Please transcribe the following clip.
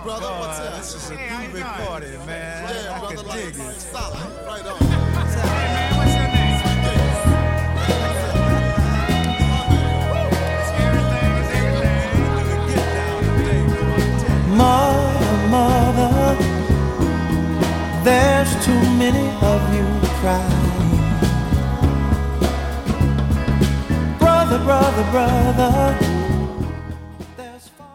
brother. What's up? This is a groovy party, man. Yeah, I brother. can dig it. Solid. Right on. Hey, man, what's your name? Mother, mother, there's too many of you crying. Brother, brother, brother,